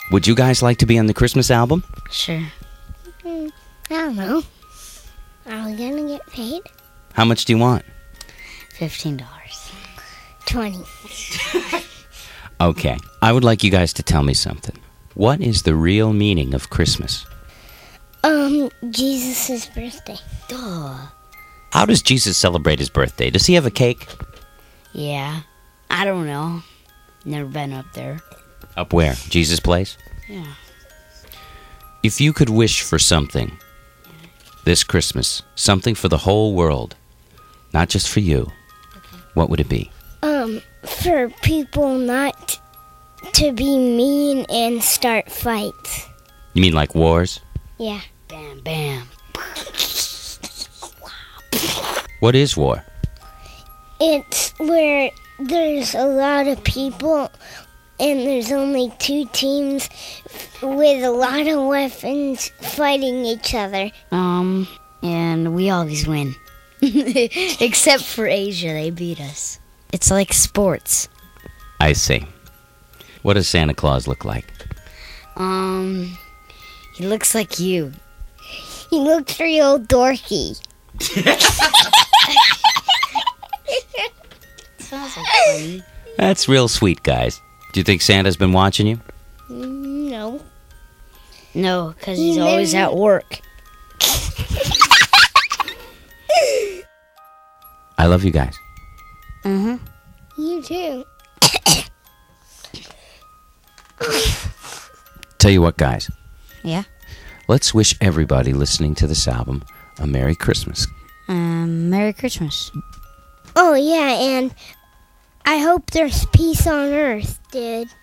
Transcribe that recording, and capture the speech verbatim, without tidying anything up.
Would you guys like to be on the Christmas album? Sure. Mm, I don't know. Are we gonna get paid? How much do you want? Fifteen dollars. Twenty. Okay, I would like you guys to tell me something. What is the real meaning of Christmas? Um, Jesus' birthday. Duh. How does Jesus celebrate his birthday? Does he have a cake? Yeah. I don't know. Never been up there. Up where? Jesus' place? Yeah. If you could wish for something this Christmas, something for the whole world, not just for you, what would it be? Um, for people not to be mean and start fights. You mean like wars? Yeah. Bam, bam. What is war? It's where there's a lot of people and there's only two teams with a lot of weapons fighting each other. Um, and we always win. Except for Asia, they beat us. It's like sports. I see. What does Santa Claus look like? Um, he looks like you. He looks real dorky. Sounds like funny. That's real sweet, guys. Do you think Santa's been watching you? Mm, No. No, because He he's always never- at work. I love you guys. Mm-hmm. You too. Tell you what, guys. Yeah? Let's wish everybody listening to this album a Merry Christmas. Um, Merry Christmas. Oh, yeah, and I hope there's peace on Earth, dude.